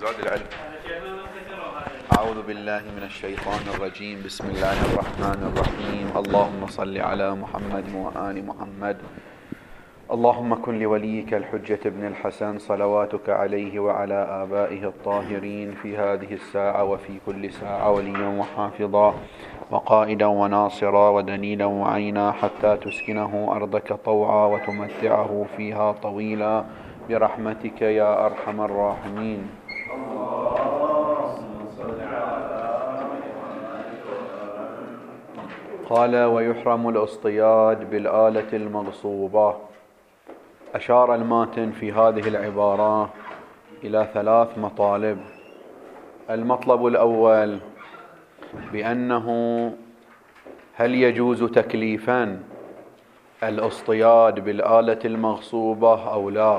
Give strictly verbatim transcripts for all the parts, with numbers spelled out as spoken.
زاد العلم. أعوذ بالله من الشيطان الرجيم. بسم الله الرحمن الرحيم. اللهم صل على محمد وآل محمد. اللهم كن لوليك الحجة ابن الحسن صلواتك عليه وعلى آبائه الطاهرين في هذه الساعة وفي كل ساعة وليا وحافظا وقائدا وناصرا ودليلا وعينا حتى تسكنه أرضك طوعا وتمتعه فيها طويلا برحمتك يا أرحم الراحمين. قال: ويحرم الاصطياد بالآلة المغصوبة. أشار الماتن في هذه العبارة إلى ثلاث مطالب. المطلب الأول بأنه هل يجوز تكليفا الاصطياد بالآلة المغصوبة أو لا،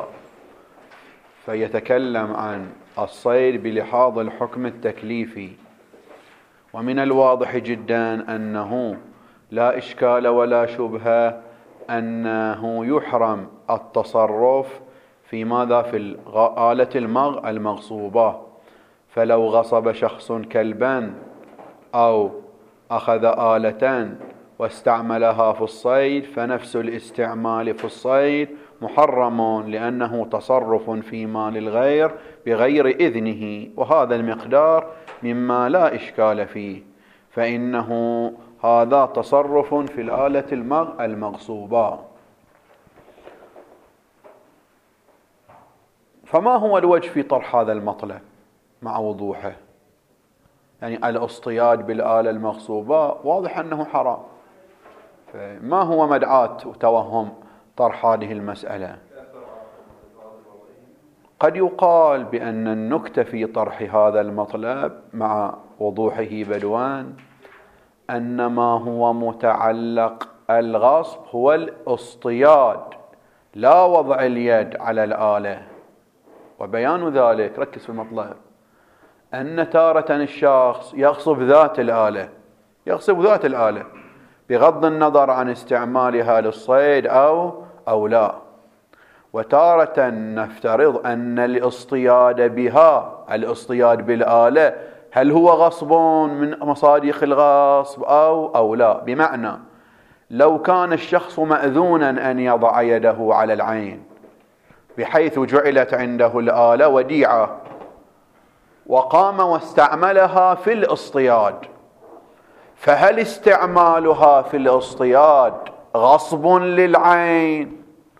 فيتكلم عن الصيد بلحاظ الحكم التكليفي. ومن الواضح جدا أنه لا إشكال ولا شبهة أنه يحرم التصرف في ماذا؟ في الآلة المغ المغصوبة. فلو غصب شخص كلبا أو أخذ آلة واستعملها في الصيد فنفس الاستعمال في الصيد محرم، لأنه تصرف في مال الغير بغير إذنه، وهذا المقدار مما لا إشكال فيه، فإنه هذا تصرف في الآلة المغ المغصوبة. فما هو الوجه في طرح هذا المطلب مع وضوحه؟ يعني الاصطياد بالآلة المغصوبة واضح أنه حرام، فما هو مدعاة وتوهم طرح هذه المسألة؟ قد يقال بأن النكتة في طرح هذا المطلب مع وضوحه بدوان أن ما هو متعلق الغصب هو الاصطياد لا وضع اليد على الآلة. وبيان ذلك، ركز في المطلب، أن تارة الشخص يغصب ذات الآلة يغصب ذات الآلة بغض النظر عن استعمالها للصيد أو أو لا، وتارة نفترض أن الاصطياد بها الاصطياد بالآلة هل هو غصب من مصادق الغصب أو أو لا. بمعنى لو كان الشخص مأذونا أن يضع يده على العين بحيث جعلت عنده الآلة وديعة وقام واستعملها في الاصطياد، فهل استعمالها في الاصطياد غصب للعين؟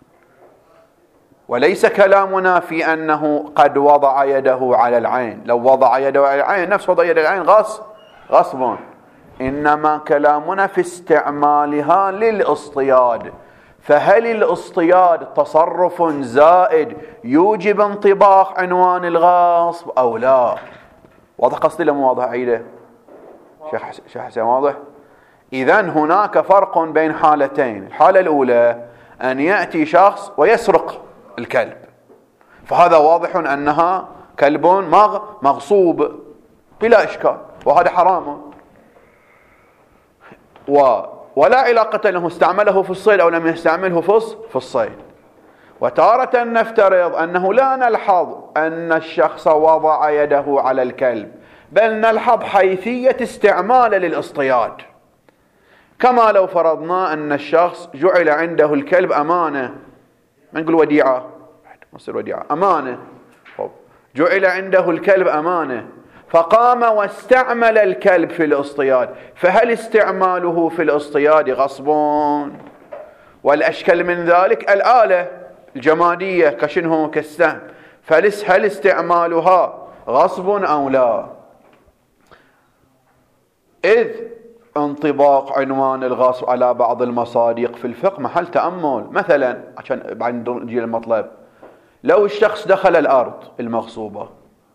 وليس كلامنا في أنه قد وضع يده على العين. لو وضع يده على العين نفس وضع يد العين غصب غصب إنما كلامنا في استعمالها للاصطياد. فهل الاصطياد تصرف زائد يوجب انطباق عنوان الغصب أو لا؟ واضح قصدي لما واضح عيده؟ شيخ حسين واضح؟ إذن هناك فرق بين حالتين. الحالة الأولى أن يأتي شخص ويسرق الكلب، فهذا واضح أنها كلب مغ مغصوب بلا إشكال، وهذا حرام و ولا علاقة له استعمله في الصيد أو لم يستعمله في الصيد. وتارة نفترض أنه لا نلحظ أن الشخص وضع يده على الكلب، بل نلحظ حيثية استعمال للاصطياد، كما لو فرضنا أن الشخص جعل عنده الكلب أمانة، ما نقول وديعة، مصير وديعة، أمانة، جعل عنده الكلب أمانة فقام واستعمل الكلب في الاصطياد، فهل استعماله في الاصطياد غصب؟ والأشكل من ذلك الآلة الجمادية كشنه كالسهم، فهل استعمالها غصب أو لا؟ إذ انطباق عنوان الغصب على بعض المصادق في الفقه محل تأمل. مثلا عشان بعد نجي المطلب، لو الشخص دخل الأرض المغصوبة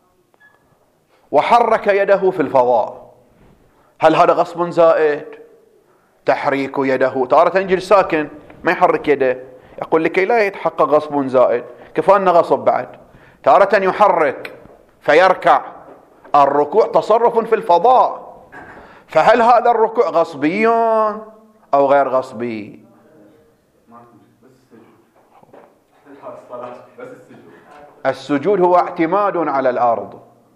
وحرك يده في الفضاء، هل هذا غصب زائد؟ تحريك يده، تارة يجي الساكن ما يحرك يده، يقول لكي لا يتحقق غصب زائد كفانا غصب بعد. تارة يحرك فيركع، الركوع تصرف في الفضاء، فهل هذا الركوع غصبي أو غير غصبي؟ السجود هو اعتماد على الأرض،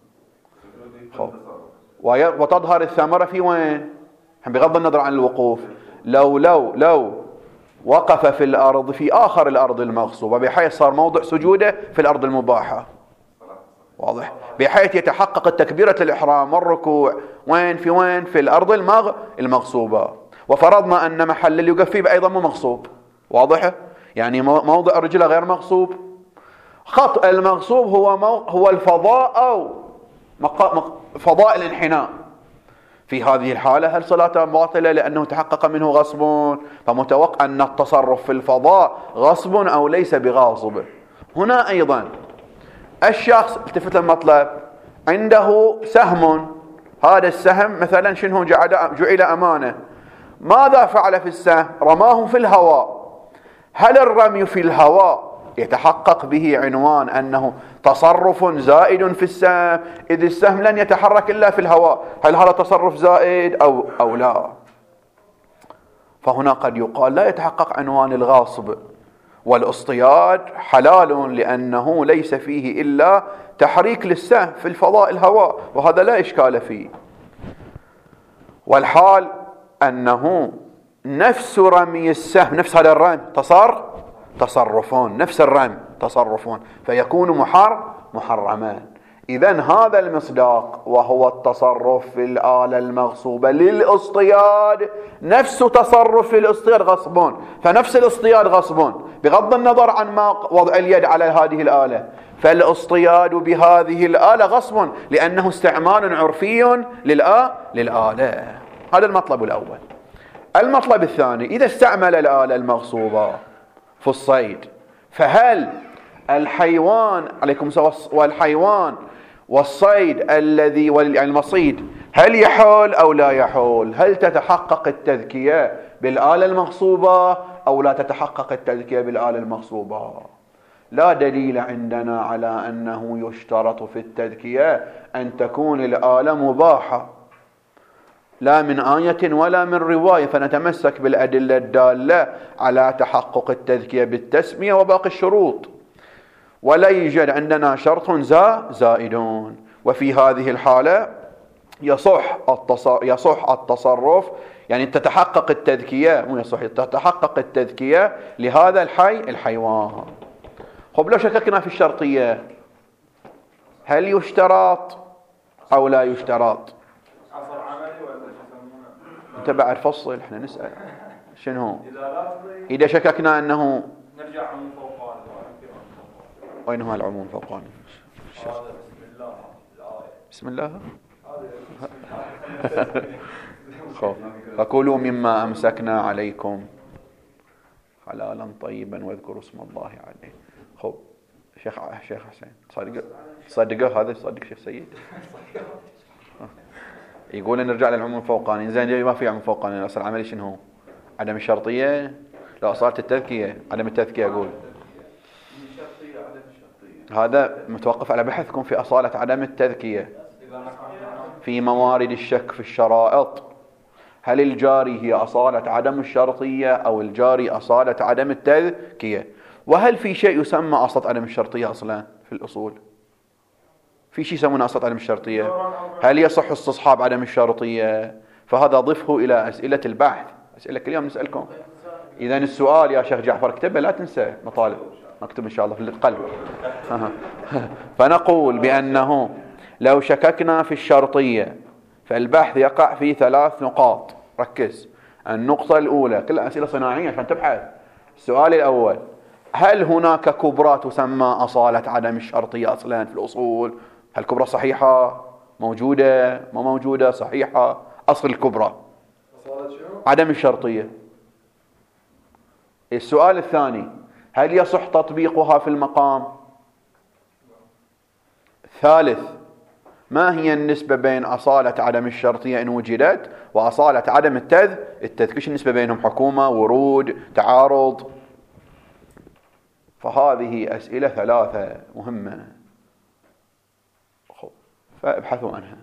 وتظهر الثمرة في وين؟ بغض النظر عن الوقوف، لو لو لو وقف في الأرض في آخر الأرض المغصوبة بحيث صار موضع سجوده في الأرض المباحة، واضح؟ بحيث يتحقق التكبيرة الإحرام والركوع وين في وين في الأرض المغ المغصوبة، وفرضنا أن محل اللي يقف فيه أيضا مو مغصوب، واضح؟ يعني موضع رجله غير مغصوب. خط المغصوب هو مو هو الفضاء أو فضاء الانحناء. في هذه الحالة هل صلاته باطلة لأنه تحقق منه غصب؟ فمتوقع أن التصرف في الفضاء غصب أو ليس بغاصب. هنا أيضا الشخص التفت المطلب عنده سهم، هذا السهم مثلا شنو جعل أمانة، ماذا فعل في السهم؟ رماه في الهواء. هل الرمي في الهواء يتحقق به عنوان أنه تصرف زائد في السهم، إذ السهم لن يتحرك إلا في الهواء؟ هل هذا تصرف زائد أو, أو لا؟ فهنا قد يقال لا يتحقق عنوان الغاصب، والاصطياد حلال لأنه ليس فيه إلا تحريك للسهم في الفضاء الهواء، وهذا لا إشكال فيه. والحال أنه نفس رمي السهم، نفس هذا الرمي تصر تصرفون، نفس الرمي تصرفون، فيكون محر محرمان. إذن هذا المصداق وهو التصرف في الآلة المغصوبة للاصطياد نفس تصرف في الاصطياد غصبون، فنفس الاصطياد غصبون بغض النظر عن ما وضع اليد على هذه الآلة، فالاصطياد بهذه الآلة غصب لأنه استعمال عرفي للآلة. هذا المطلب الأول. المطلب الثاني، إذا استعمل الآلة المغصوبة في الصيد، فهل الحيوان عليكم والحيوان والصيد الذي والمصيد هل يحول أو لا يحول؟ هل تتحقق التذكية بالآلة المغصوبة أو لا تتحقق التذكية بالآلة المغصوبة؟ لا دليل عندنا على أنه يشترط في التذكية أن تكون الآلة مباحة، لا من آية ولا من رواية، فنتمسك بالأدلة الدالة على تحقق التذكية بالتسمية وباقي الشروط، ولا يوجد عندنا شرط زائدون. وفي هذه الحالة يصح يصح التصرف، يعني تتحقق التذكية مو يصح تتحقق التذكية لهذا الحي الحيوان. خب لو شككنا في الشرطية، هل يشترط أو لا يشترط؟ انت بعد فصل احنا نسأل شنو إذا شككنا أنه نرجع عموم فوقاني. وين هو العموم فوقاني؟ بسم الله بسم الله خب فكلوا مما أمسكنا عليكم حلالا طيبا واذكروا اسم الله عليه. خب شيخ شيخ حسين صدق صدقه هذا صدق شيخ سيد يقول نرجع للعموم الفوقاني. زين ما في عموم فوقاني، الاصل العملي شنو هو؟ عدم الشرطيه؟ لا صارت التذكيه عدم التذكيه. اقول هذا متوقف على بحثكم في اصاله عدم التذكيه في موارد الشك في الشرائط. هل الجاري هي اصاله عدم الشرطيه او الجاري اصاله عدم التذكيه؟ وهل في شيء يسمى اصاله عدم الشرطيه اصلا في الاصول؟ في شيء يسمونه أصل عدم الشرطية؟ هل يصح استصحاب عدم الشرطية؟ فهذا ضفه إلى أسئلة البحث، أسئلة كل يوم نسألكم. إذن السؤال يا شيخ جعفر اكتبه، لا تنسى مطالب، اكتب إن شاء الله في القلب. فنقول بأنه لو شككنا في الشرطية فالبحث يقع في ثلاث نقاط، ركز. النقطة الأولى، كل أسئلة صناعية عشان تبحث. السؤال الأول، هل هناك كبرى تسمى أصالة عدم الشرطية أصلا في الأصول؟ هل الكبرى صحيحة؟ موجودة؟ ما موجودة؟ صحيحة؟ أصل الكبرى عدم الشرطية. السؤال الثاني، هل يصح تطبيقها في المقام؟ الثالث، ما هي النسبة بين أصالة عدم الشرطية إن وجدت وأصالة عدم التذ التذكيش؟ النسبة بينهم حكومة، ورود، تعارض؟ فهذه أسئلة ثلاثة مهمة، فابحثوا عنها.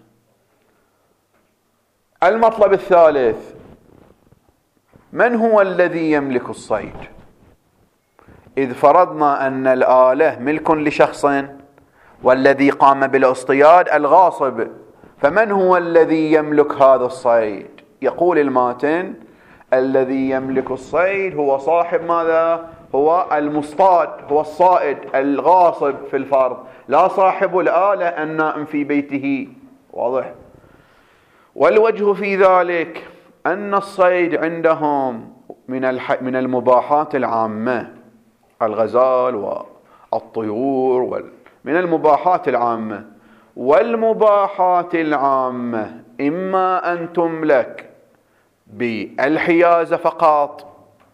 المطلب الثالث، من هو الذي يملك الصيد؟ إذ فرضنا أن الآلة ملك لشخص والذي قام بالاصطياد الغاصب، فمن هو الذي يملك هذا الصيد؟ يقول الماتن الذي يملك الصيد هو صاحب ماذا؟ هو المصطاد، هو الصائد الغاصب في الفرض، لا صاحب الآلة النائم في بيته. واضح؟ والوجه في ذلك أن الصيد عندهم من الح... من المباحات العامة، الغزال والطيور وال... من المباحات العامة، والمباحات العامة إما أن تملك بالحيازة فقط،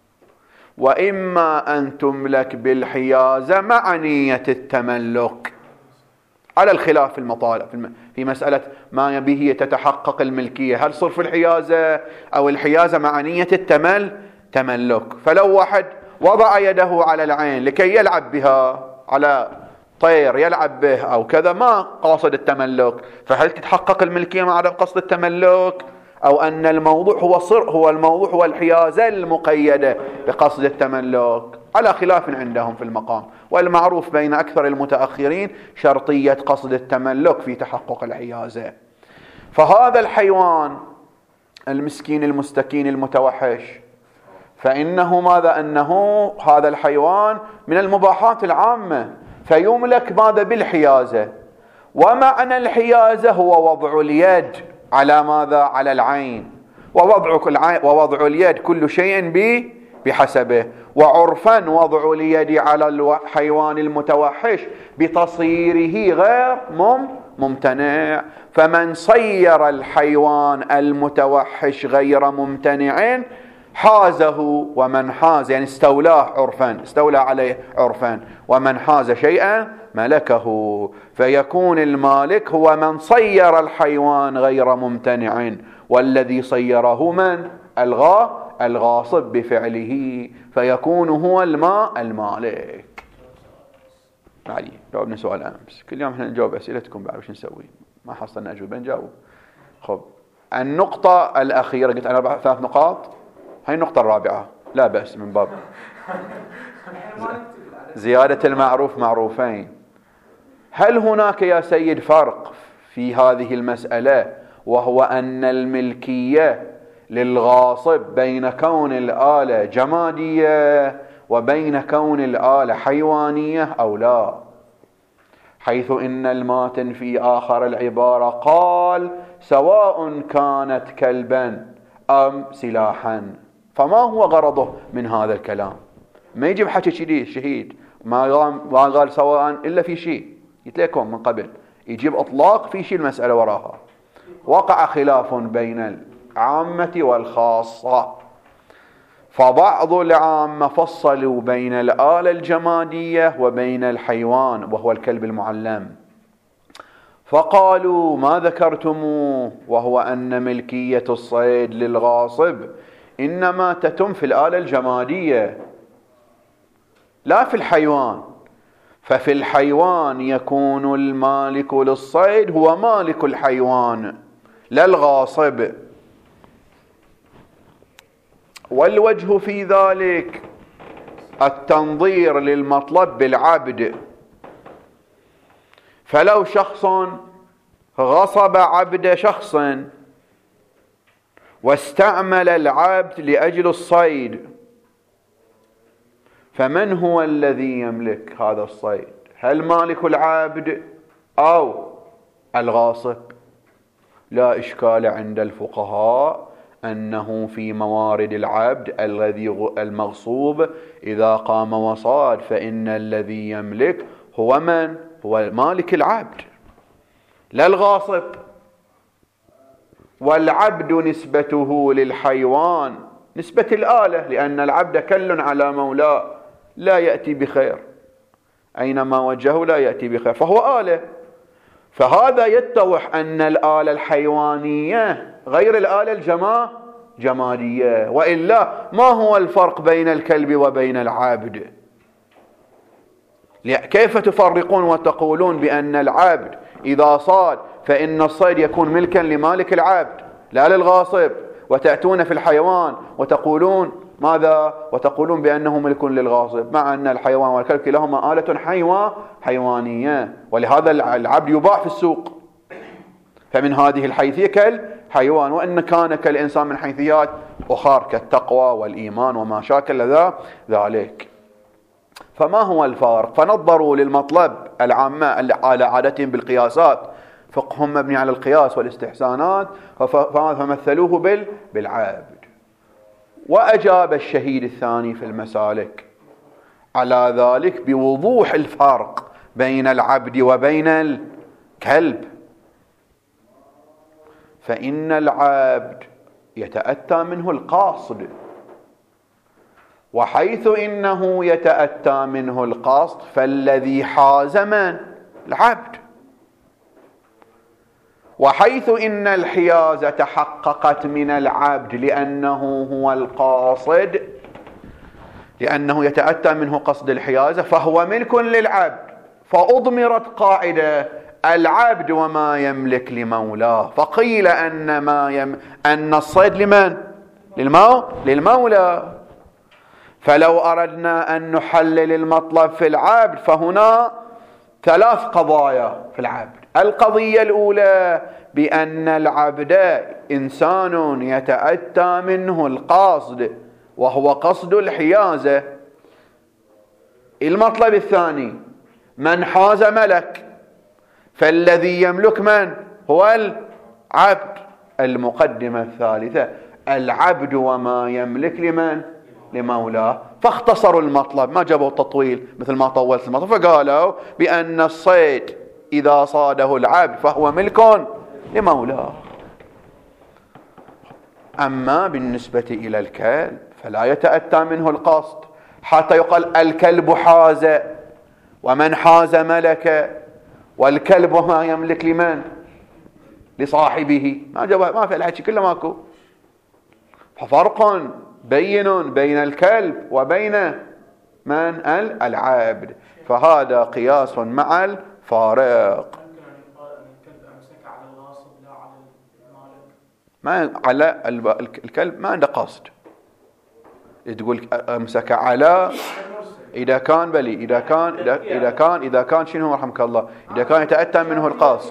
وإما أن تملك بالحيازة مع نية التملك، على الخلاف في المطالب في مسألة ما به تتحقق الملكية، هل صرف الحيازة أو الحيازة مع نية التمل تملك. فلو واحد وضع يده على العين لكي يلعب بها، على طير يلعب به أو كذا، ما قاصد التملك، فهل تتحقق الملكية مع عدم قصد التملك، أو أن الموضوع هو صر هو الموضوع هو الحيازة المقيدة بقصد التملك؟ على خلاف عندهم في المقام. والمعروف بين أكثر المتأخرين شرطية قصد التملك في تحقق الحيازة. فهذا الحيوان المسكين المستكين المتوحش، فإنه ماذا؟ أنه هذا الحيوان من المباحات العامة، فيملك ماذا؟ بالحيازة. ومعنى الحيازة هو وضع اليد على ماذا؟ على العين، ووضع العين ووضع اليد كل شيء بحسبه. وعرفا وضع اليد على الحيوان المتوحش بتصيره غير ممتنع، فمن صير الحيوان المتوحش غير ممتنع حازه، ومن حاز يعني استولاه عرفا، استولى عليه عرفا، ومن حاز شيئا ملكه. فيكون المالك هو من صير الحيوان غير ممتنع، والذي صيره من؟ الغى الغاصب بفعله، فيكون هو الماء المالك. علي جاوبنا سؤال امس، كل يوم احنا نجاوب اسئلتكم بعد وش نسوي؟ ما حصلنا اجوبه نجاوب. خب النقطه الاخيره، قلت انا ثلاث نقاط، هاي النقطه الرابعه لا بأس من باب زياده المعروف معروفين. هل هناك يا سيد فرق في هذه المسألة، وهو أن الملكية للغاصب بين كون الآلة جمادية وبين كون الآلة حيوانية أو لا؟ حيث إن الماتن في آخر العبارة قال سواء كانت كلبا أم سلاحا. فما هو غرضه من هذا الكلام؟ ما يجيب حكي شديد شهيد ما قال سواء إلا في شيء قلت لكم من قبل، يجيب إطلاق في شيء المسألة وراها. وقع خلاف بين العامة والخاصة، فبعض العامة فصلوا بين الآلة الجمادية وبين الحيوان وهو الكلب المعلم، فقالوا ما ذكرتموه وهو أن ملكية الصيد للغاصب إنما تتم في الآلة الجمادية لا في الحيوان، ففي الحيوان يكون المالك للصيد هو مالك الحيوان لا الغاصب. والوجه في ذلك التنظير للمطلب بالعبد، فلو شخص غصب عبد شخص واستعمل العبد لأجل الصيد، فمن هو الذي يملك هذا الصيد؟ هل مالك العبد أو الغاصب؟ لا إشكال عند الفقهاء أنه في موارد العبد الذي المغصوب إذا قام وصاد فإن الذي يملك هو من؟ هو مالك العبد لا الغاصب. والعبد نسبته للحيوان نسبة الآلة، لأن العبد كل على مولاه لا يأتي بخير، أينما وجهه لا يأتي بخير، فهو آلة. فهذا يتضح أن الآلة الحيوانية غير الآلة الجما جمادية، وإلا ما هو الفرق بين الكلب وبين العبد؟ كيف تفرقون وتقولون بأن العبد إذا صاد فإن الصيد يكون ملكا لمالك العبد لا للغاصب، وتأتون في الحيوان وتقولون ماذا؟ وتقولون بأنه ملك للغاصب، مع أن الحيوان والكلب كلاهما آلة حيوان حيوانية، ولهذا العبد يباع في السوق. فمن هذه الحيثية كالحيوان، وإن كان كالإنسان من حيثيات أخرى كالتقوى والإيمان وما شاكل ذلك. فما هو الفارق؟ فنظروا للمطلب العامة على عادتهم بالقياسات، فقههم مبني على القياس والاستحسانات، فمثلوه بالعبد. وأجاب الشهيد الثاني في المسالك على ذلك بوضوح الفرق بين العبد وبين الكلب. فإن العبد يتأتى منه القاصد، وحيث إنه يتأتى منه القصد فالذي حاز من؟ العبد. وحيث إن الحيازة تحققت من العبد لأنه هو القاصد، لأنه يتأتى منه قصد الحيازة، فهو ملك للعبد. فأضمرت قاعدة العبد وما يملك لمولاه، فقيل أن ما يم... أن الصيد لمن؟ للمو... للمولى. فلو أردنا أن نحلل المطلب في العبد فهنا ثلاث قضايا في العبد. القضية الأولى بأن العبد إنسان يتأتى منه القصد وهو قصد الحيازة. المطلب الثاني من حاز ملك، فالذي يملك من؟ هو العبد. المقدمة الثالثة العبد وما يملك لمن؟ لمولاه. فاختصروا المطلب، ما جابوا التطويل مثل ما طولت المطلب، فقالوا بأن الصيد إذا صاده العبد فهو ملك لمولاه. أما بالنسبة إلى الكلب فلا يتأتى منه القصد، حتى يقال الكلب حاز، ومن حاز ملك، والكلب وما يملك لمن؟ لصاحبه. ما جاب، ما في الحكي كله ماكو. ففرق بين بين الكلب وبين من؟ العبد. فهذا قياس مع الفارق. ما على الكلب ما عنده قصد، تقول امسك على اذا كان بلي اذا كان اذا, إذا كان اذا كان شنو رحمك الله، اذا كان يتأتى منه القصد.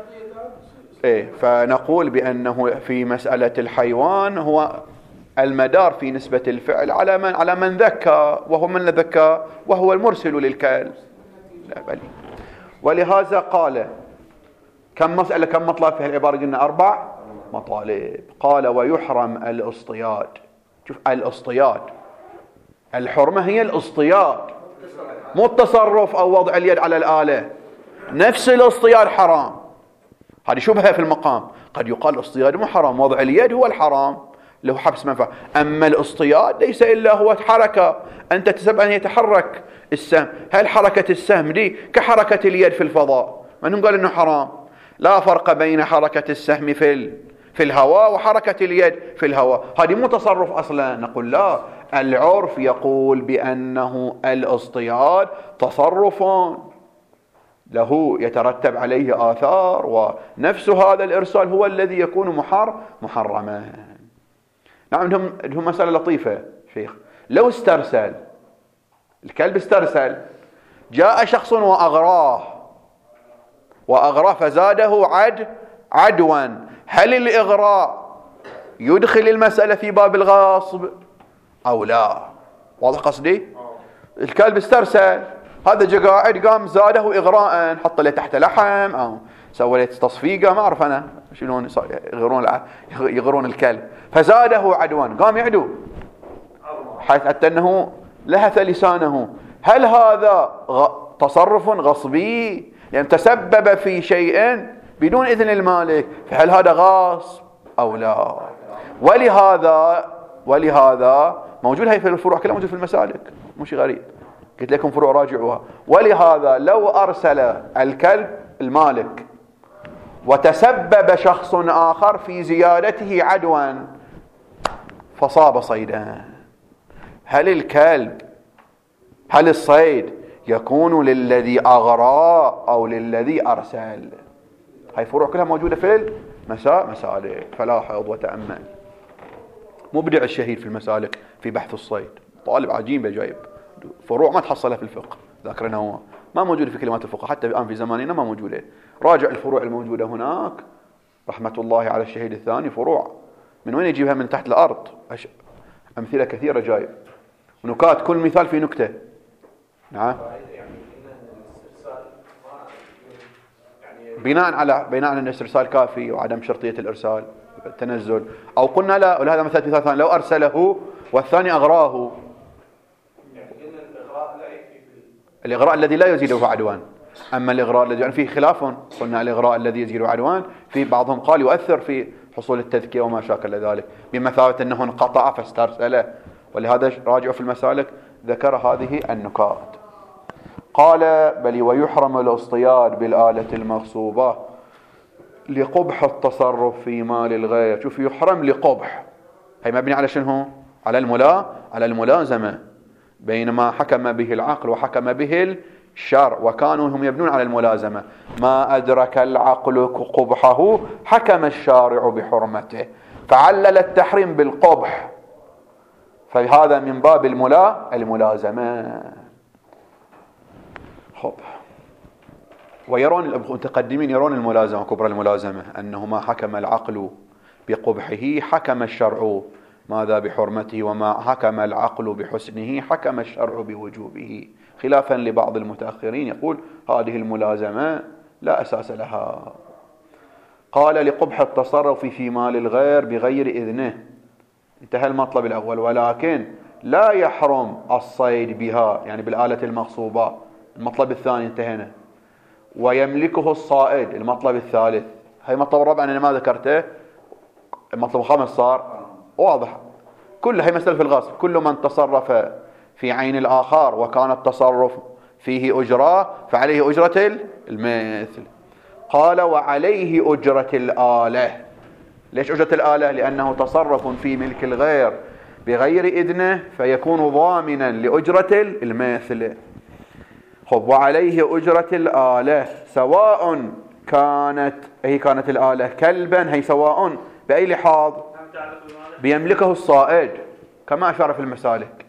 ايه، فنقول بانه في مسألة الحيوان هو المدار في نسبة الفعل على من على من ذكى، وهو من ذكى وهو المرسل للكلب. لا بلي. ولهذا قال كم مسألة كم مطلب في العبارة؟ قلنا أربع مطالب. قال ويحرم الاصطياد. شوف الاصطياد، الحرمة هي الاصطياد، مو التصرف أو وضع اليد على الآلة. نفس الاصطياد حرام، هذه شبهة في المقام. قد يقال الاصطياد مو حرام، وضع اليد هو الحرام له حبس منفعة. أما الاصطياد ليس إلا هو حركة، أنت تسبب أن يتحرك السهم. هل حركة السهم دي كحركة اليد في الفضاء؟ من قال إنه حرام؟ لا فرق بين حركة السهم في في الهواء وحركة اليد في الهواء، هذه مو تصرف أصلا. نقول لا، العرف يقول بأنه الاصطياد تصرف له يترتب عليه آثار، ونفس هذا الإرسال هو الذي يكون محر محرما. نعم، عندهم عندهم مسألة لطيفة شيخ. لو استرسل الكلب، استرسل، جاء شخص وأغراه وأغراه فزاده عد عدوا، هل الإغراء يدخل المسألة في باب الغاصب أو لا؟ واضح قصدي؟ الكلب استرسل، هذا جاء قاعد قام زاده إغراء، حط له تحت لحم أو سوى له تصفيقة، ما أعرف أنا شلون يغرون يغرون الكلب، فزاده عدوا، قام يعدو حيث حتى أنه لهث لسانه. هل هذا تصرف غصبي؟ يعني تسبب في شيء بدون إذن المالك، فهل هذا غاصب أو لا؟ ولهذا ولهذا موجود هاي في الفروع كلها، موجود في المسالك، مو شيء غريب، قلت لكم فروع راجعوها. ولهذا لو أرسل الكلب المالك وتسبب شخص آخر في زيادته عدوا فصاب صيدا، هل الكلب هل الصيد يكون للذي أغرى أو للذي أرسل؟ هاي فروع كلها موجودة في المسالك، فلاحظ وتأمل. مبدع الشهيد في المسالك في بحث الصيد، طالب عجيب جايب فروع ما تحصلها في الفقه، ذاكرنا هو ما موجودة في كلمات الفقه، حتى الآن في زماننا ما موجودة. راجع الفروع الموجودة هناك رحمة الله على الشهيد الثاني فروع من وين يجيبها؟ من تحت الأرض. أمثلة كثيرة جايب ونكات، كل مثال في نكتة. نعم. بناء على بناء على أن الاسترسال كافي وعدم شرطية الإرسال التنزل، أو قلنا لا، ولهذا مثال مثال ثاني لو أرسله والثاني أغراه. الإغراء الذي لا يزيده عدوان، أما الإغراء الذي يعني فيه خلاف، قلنا الإغراء الذي يزيده عدوان في بعضهم قال يؤثر في حصول التذكية وما شاكل ذلك، بمثابة أنه انقطع فاسترسل، ولهذا راجعوا في المسالك ذكر هذه النكات. قال بل ويحرم الاصطياد بالآلة المغصوبة لقبح التصرف في مال الغير. شوف، يحرم لقبح، هي مبني على شنو؟ على الملا على الملازمة بينما حكم به العقل وحكم به الشرع، وكانوا هم يبنون على الملازمة. ما أدرك العقل قبحه حكم الشارع بحرمته، فعلل التحريم بالقبح، فهذا من باب الملا الملازمة. خب، ويرون المتقدمين يرون الملازمة كبرى الملازمة، أنه ما حكم العقل بقبحه حكم الشرع ماذا بحرمته، وما حكم العقل بحسنه حكم الشرع بوجوبه، خلافا لبعض المتأخرين يقول هذه الملازمة لا أساس لها. قال لقبح التصرف في مال الغير بغير إذنه، انتهى المطلب الأول. ولكن لا يحرم الصيد بها، يعني بالآلة المغصوبة، المطلب الثاني انتهينا. ويملكه الصائد، المطلب الثالث. هاي مطلب الرابع أنا ما ذكرته، المطلب الخامس صار واضح. كل هي مسألة في الغصب، كل من تصرف في عين الآخر وكان التصرف فيه أجرة فعليه أجرة المثل. قال وعليه أجرة الآلة. ليش أجرة الآلة؟ لأنه تصرف في ملك الغير بغير إذنه فيكون ضامنا لأجرة المثل. خب، وعليه أجرة الآلة سواء كانت هي كانت الآلة كلبا، هي سواء بأي لحاظ بيملكه الصائد كما أشار في المسالك.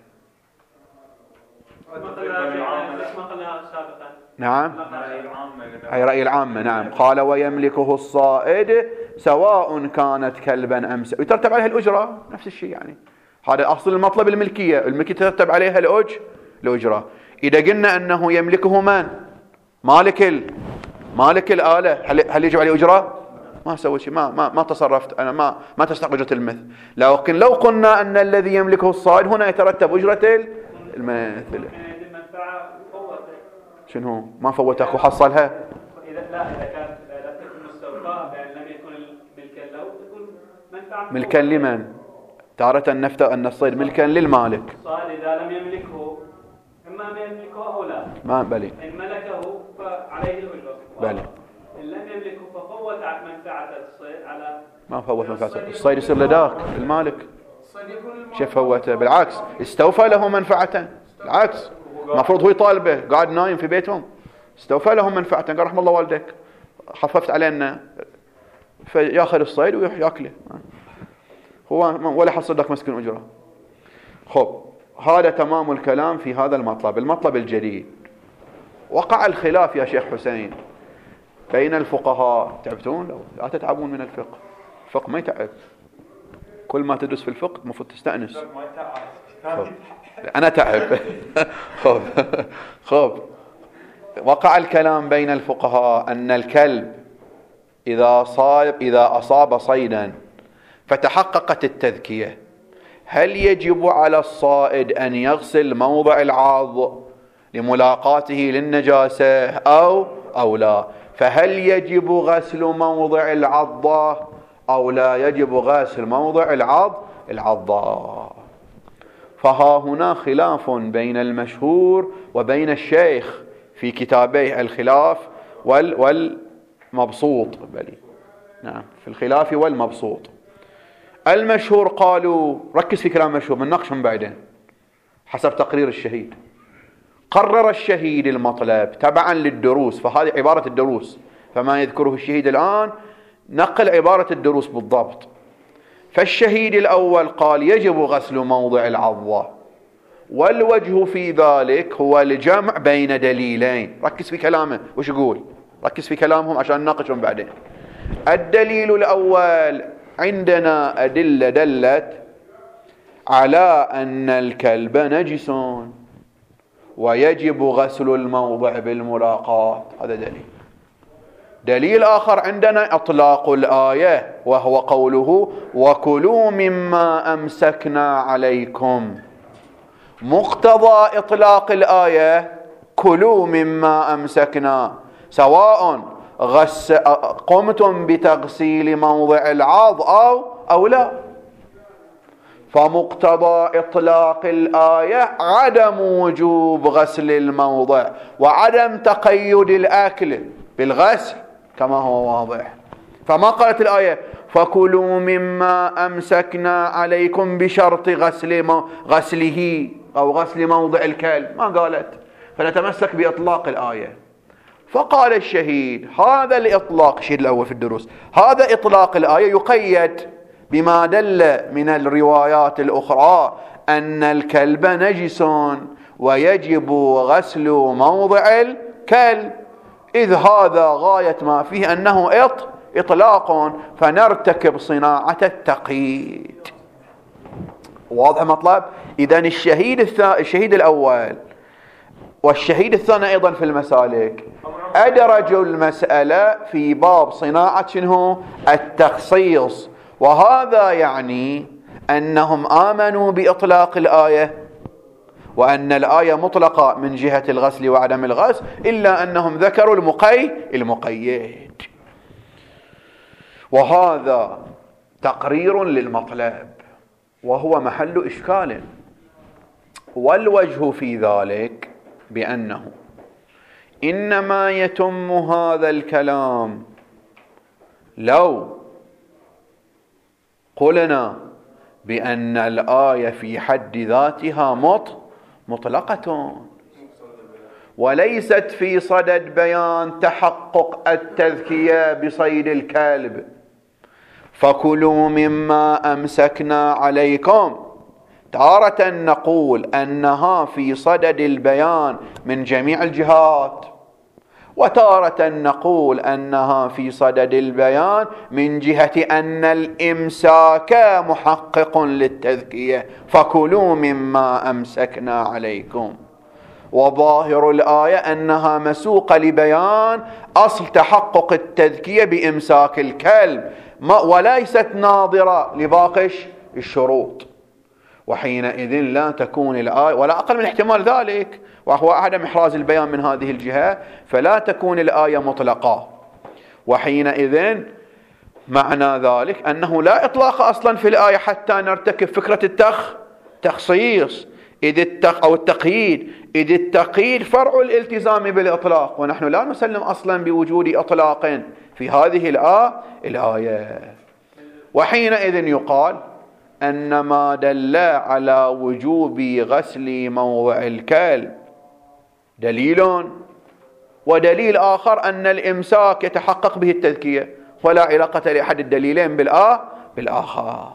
نعم، أي رأي العامة. نعم، قال ويملكه الصائد سواء كانت كلبا أم س... يترتب عليها الأجرة نفس الشيء، يعني هذا أصل المطلب الملكية، الملكية ترتب عليها الأج الأجرة. إذا قلنا أنه يملكه من؟ مالك ال... مالك الآلة، هل, هل يجب عليه أجرة؟ ما سويت شيء، ما ما ما تصرفت أنا، ما ما تستحق أجرة المثل. لكن لو قلنا أن الذي يملكه الصائد هنا يترتب أجرة المثل. شنو؟ ما فوتك وحصلها؟ إذا لا إذا كانت لا تكون مستوفاة بأن لم يكن ملكا له تكون منفعة. ملكا لمن؟ تارة نفترض أن الصيد ملكا للمالك. الصائد إذا لم يملكه، إما أن يملكه أو لا. ما بلي. إن ملكه فعليه الأجرة. بلي. إن لم يملكه ففوت منفعة الصيد على. ما فوت منفعة الصيد، يصير لذاك المالك. شو فوته؟ بالعكس استوفى له منفعة، بالعكس المفروض هو يطالبه، قاعد نايم في بيتهم، استوفى لهم منفعة، قال رحم الله والدك خففت علينا، فياخذ الصيد وياكله، هو ولا حد صدق مسكن أجرة. خب، هذا تمام الكلام في هذا المطلب. المطلب الجديد، وقع الخلاف يا شيخ حسين بين الفقهاء. تعبتون؟ لو لا تتعبون من الفقه، الفقه ما يتعب، كل ما تدرس في الفقه المفروض تستأنس. خب. أنا تعب. خب خب وقع الكلام بين الفقهاء أن الكلب إذا صاب إذا أصاب صيدا فتحققت التذكية، هل يجب على الصائد أن يغسل موضع العض لملاقاته للنجاسة أو أو لا؟ فهل يجب غسل موضع العضة أو لا يجب غسل موضع العض العضة؟ فها هنا خلاف بين المشهور وبين الشيخ في كتابيه الخلاف وال والمبسوط. بلي نعم، في الخلاف والمبسوط. المشهور قالوا، ركز في كلام مشهور من نقشهم بعدين، حسب تقرير الشهيد. قرر الشهيد المطلب تبعا للدروس، فهذه عبارة الدروس، فما يذكره الشهيد الآن نقل عبارة الدروس بالضبط. فالشهيد الأول قال يجب غسل موضع العضة، والوجه في ذلك هو الجمع بين دليلين. ركز في كلامه وش يقول، ركز في كلامهم عشان نناقشهم بعدين. الدليل الأول: عندنا أدلة دلت على أن الكلب نجس ويجب غسل الموضع بالملاقاة، هذا دليل. دليل آخر عندنا إطلاق الآية، وهو قوله: وكلوا مما أمسكنا عليكم. مقتضى إطلاق الآية كلوا مما أمسكنا، سواء غس قمتم بتغسيل موضع العض أو أو لا. فمقتضى إطلاق الآية عدم وجوب غسل الموضع وعدم تقيد الأكل بالغسل كما هو واضح. فما قالت الآية فكلوا مما أمسكنا عليكم بشرط غسل غسله أو غسل موضع الكلب، ما قالت. فنتمسك بإطلاق الآية. فقال الشهيد هذا الإطلاق، الشهيد الأول في الدروس، هذا إطلاق الآية يقيد بما دل من الروايات الأخرى أن الكلب نجس ويجب غسل موضع الكلب، إذ هذا غاية ما فيه أنه إط إطلاق، فنرتكب صناعة التقييد. واضح مطلب؟ إذن الشهيد الثا... الشهيد الأول والشهيد الثاني أيضا في المسالك أدرجوا المسألة في باب صناعة شنو؟ التخصيص. وهذا يعني أنهم آمنوا بإطلاق الآية وأن الآية مطلقة من جهة الغسل وعدم الغسل، إلا أنهم ذكروا المقي المقيد. وهذا تقرير للمطلب وهو محل إشكال. والوجه في ذلك بأنه إنما يتم هذا الكلام لو قلنا بأن الآية في حد ذاتها مط مطلقة وليست في صدد بيان تحقق التذكية بصيد الكلب. فكلوا مما أمسكنا عليكم، تارة نقول أنها في صدد البيان من جميع الجهات، وتارة نقول أنها في صدد البيان من جهة أن الإمساك محقق للتذكية، فكلوا مما أمسكنا عليكم. وظاهر الآية أنها مسوقة لبيان أصل تحقق التذكية بإمساك الكلب، وليست ناظرة لباقي الشروط. وحينئذ لا تكون الآية، ولا أقل من احتمال ذلك، وهو عدم إحراز البيان من هذه الجهة، فلا تكون الآية مطلقة. وحينئذ معنى ذلك أنه لا إطلاق أصلا في الآية حتى نرتكب فكرة التخ تخصيص إذ التق أو التقييد، إذ التقييد فرع الالتزام بالإطلاق، ونحن لا نسلم أصلا بوجود إطلاق في هذه الآية. وحينئذ يقال أن ما دل على وجوب غسل موضع الكلب دليل، ودليل آخر أن الإمساك يتحقق به التذكية، ولا علاقة لأحد الدليلين بالآخر.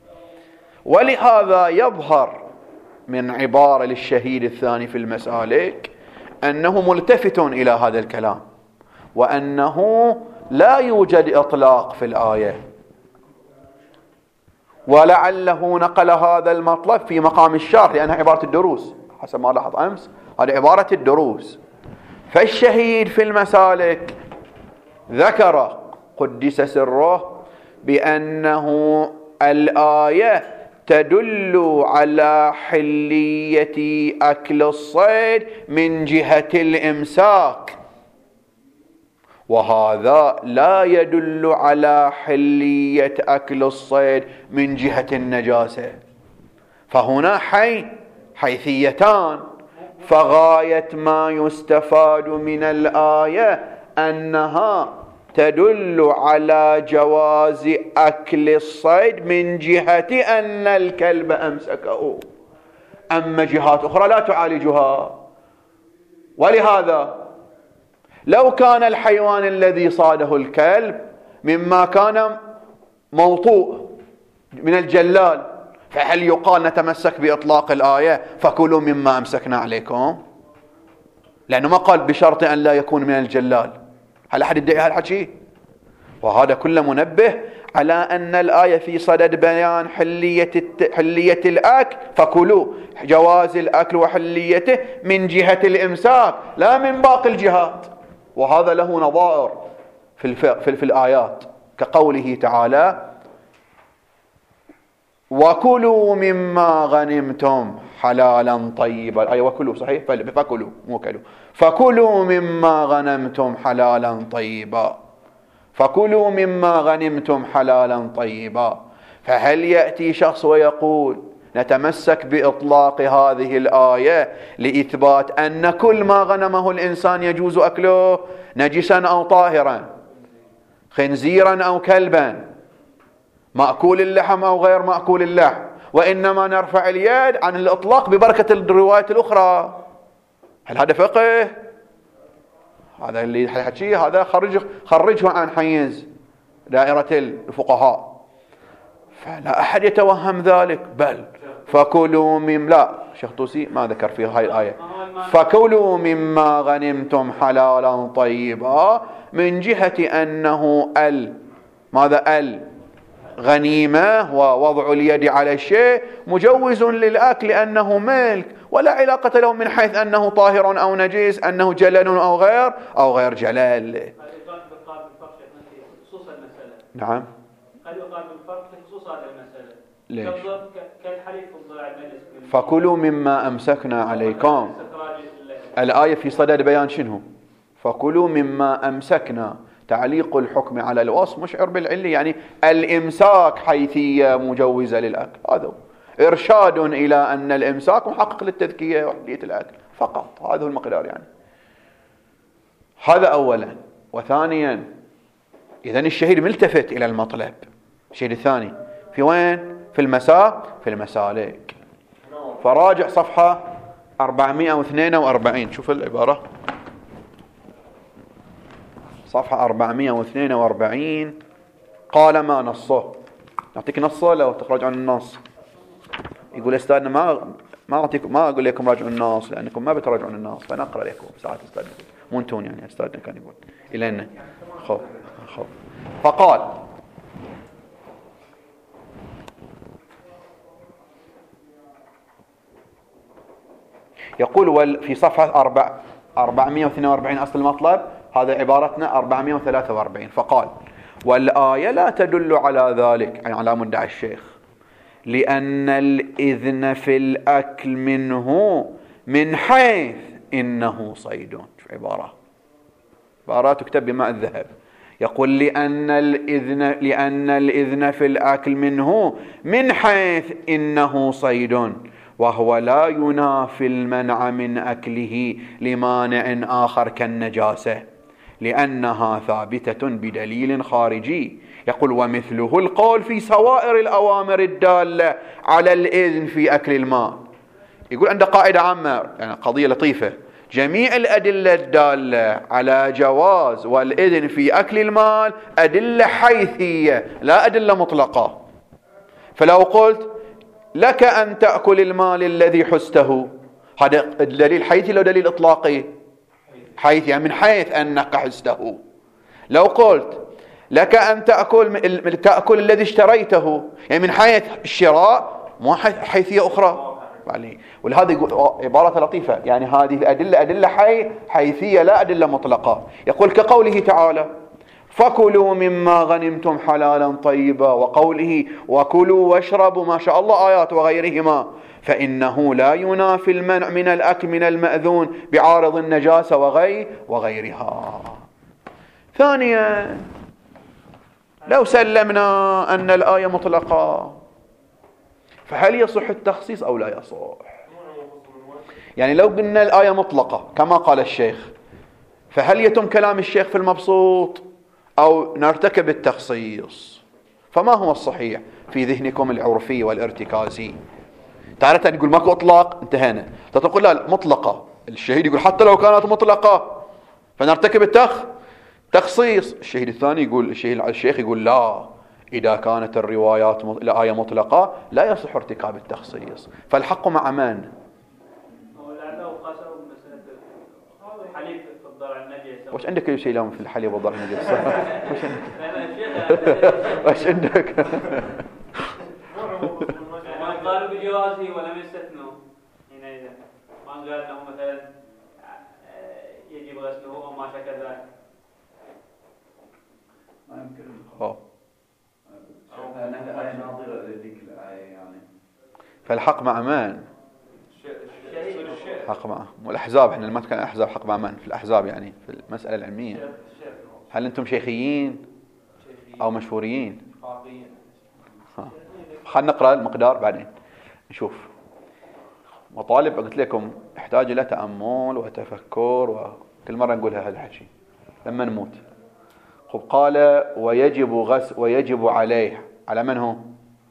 ولهذا يظهر من عبارة للشهيد الثاني في المسالك أنه ملتفت إلى هذا الكلام، وأنه لا يوجد إطلاق في الآية، ولعله نقل هذا المطلب في مقام الشرح، لأنها عبارة الدروس حسب ما لاحظ أمس، هذه عبارة الدروس. فالشهيد في المسالك ذكر قدس سره بأنه الآية تدل على حلية أكل الصيد من جهة الإمساك، وهذا لا يدل على حلية أكل الصيد من جهة النجاسة. فهنا حي حيثيتان. فغاية ما يستفاد من الآية أنها تدل على جواز أكل الصيد من جهة أن الكلب أمسكه، أما جهات أخرى لا تعالجها. ولهذا لو كان الحيوان الذي صاده الكلب مما كان موطوء من الجلال، فهل يقال نتمسك بإطلاق الآية فكلوا مما أمسكنا عليكم؟ لأنه ما قال بشرط أن لا يكون من الجلال. هل أحد يدعي هالحكي؟ وهذا كله منبه على أن الآية في صدد بيان حلية الت... حلية الأكل، فكلوا، جواز الأكل وحليته من جهة الإمساك لا من باقي الجهات. وهذا له نظائر في, الف... في, في الآيات كقوله تعالى وكلوا مما غنمتم حلالا طيبا، أي وكلوا صحيح، فكلوا مو كلوا، فكلوا مما غنمتم حلالا طيبا، فكلوا مما غنمتم حلالا طيبا. فهل يأتي شخص ويقول نتمسك بإطلاق هذه الآية لإثبات أن كل ما غنمه الإنسان يجوز أكله نجسا أو طاهرا، خنزيرا أو كلبا، مأكول اللحم أو غير مأكول اللحم، وإنما نرفع اليد عن الإطلاق ببركة الرواية الأخرى؟ هل هذا فقه؟ هذا اللي حكيه هذا خرج خرجه عن حيز دائرة الفقهاء، فلا أحد يتوهم ذلك. بل فكلوا من لا شيخ طوسي ما ذكر في هاي الآية فكلوا مما غنمتم حلالا طيبا من جهة أنه ال ماذا الغنيمة ووضع اليد على الشيء مجوز للأكل لأنه ملك، ولا علاقة له من حيث أنه طاهر أو نجيس، أنه جلل أو غير أو غير جلال. نعم. قد يقال بالفرق بخصوص هذه المسألة. ليش؟ كالحليف والضلع النجس. فكلوا مما أمسكنا عليكم. الآية في صدد بيان شنو؟ فكلوا مما أمسكنا، تعليق الحكم على الوصف مشعر بالعلة، يعني الإمساك حيثية مجوزة للأكل، هذا إرشاد إلى أن الإمساك محقق للتذكية وحلية الأكل فقط، هذا هو المقدار يعني. هذا أولا. وثانيا إذن الشهيد ملتفت إلى المطلب. الشهيد الثاني في وين؟ في المساء في المسالك. فراجع صفحة أربعمائة واثنين وأربعين، شوف العبارة، صفحة أربعمائة واثنين وأربعين. قال ما نصه، نعطيك نصه لو تخرج عن النص. يقول استاذنا ما ما اعطيكم ما اقول لكم راجعوا النص لانكم ما بتراجعون النص، فنقرا لكم ساعات استاذنا مو انتم يعني استاذنا كان يقول الينا خو خو فقال يقول في صفحة أربعمائة واثنين وأربعين أصل المطلب، هذا عبارتنا أربعمائة وثلاثة وأربعين. فقال والآية لا تدل على ذلك، يعني على مدعي الشيخ، لأن الإذن في الأكل منه من حيث إنه صيد. شوف عبارة عبارة تكتب بماء الذهب. يقول لأن الإذن لأن الإذن في الأكل منه من حيث إنه صيد، وهو لا ينافي المنع من أكله لمانع آخر كالنجاسة، لأنها ثابتة بدليل خارجي. يقول ومثله القول في سوائر الأوامر الدالة على الإذن في أكل الماء. يقول عند قاعدة عامة، يعني قضية لطيفة، جميع الأدلة الدالة على جواز والإذن في أكل المال أدلة حيثية لا أدلة مطلقة. فلو قلت لك أن تأكل المال الذي حسته، هذا دليل حيثي لو دليل إطلاقي؟ حيث يعني من حيث أنك حسته. لو قلت لك أن تأكل تأكل الذي اشتريته، يعني من حيث الشراء، مو حيثية أخرى. ولهذا يقول عبارة لطيفة، يعني هذه الأدلة أدلة حي حيثية لا أدلة مطلقة. يقول كقوله تعالى فكلوا مما غنمتم حلالا طيبا، وقوله وكلوا واشربوا، ما شاء الله آيات وغيرهما، فإنه لا ينافي المنع من الأكل من المأذون بعارض النجاسة وغير وغيرها. ثانيا لو سلمنا أن الآية مطلقة، فهل يصح التخصيص أو لا يصح؟ يعني لو قلنا الآية مطلقة كما قال الشيخ، فهل يتم كلام الشيخ في المبسوط أو نرتكب التخصيص؟ فما هو الصحيح في ذهنكم العرفي والارتكازي؟ تارة يقول ماكو إطلاق انتهينا، تقول لا مطلقة، الشهيد يقول حتى لو كانت مطلقة فنرتكب التخ تخصيص. الشهيد الثاني يقول الشيخ الشيخ يقول لا، إذا كانت الروايات الآية مطلقة لا يصح ارتكاب التخصيص. فالحق مع من؟ لأنه قاسوا مسألة الحليف في الضرع النجس وش عندك أي شيء لهم في الحليب والضرع نجس؟ وش عندك؟ وش عندك؟ ما قالوا بجوازه ولم يستثنوا حينئذ، ما قال انه مثلا يجب غسله او ما شكل ذلك. ما يمكن أوه. أنها آية ناظرة لذيك الآية يعني. فالحق مع من؟ حق مع والأحزاب. احنا ما كان أحزاب حق مع من في الأحزاب يعني في المسألة العلمية. هل أنتم شيخيين أو مشهوريين؟ خلنا نقرأ المقدار بعدين نشوف. مطالب قلت لكم يحتاج إلى تأمل وتفكر، وكل مرة نقولها هذا الحكي لما نموت. خب قال ويجب غسل ويجب عليه. على من هو؟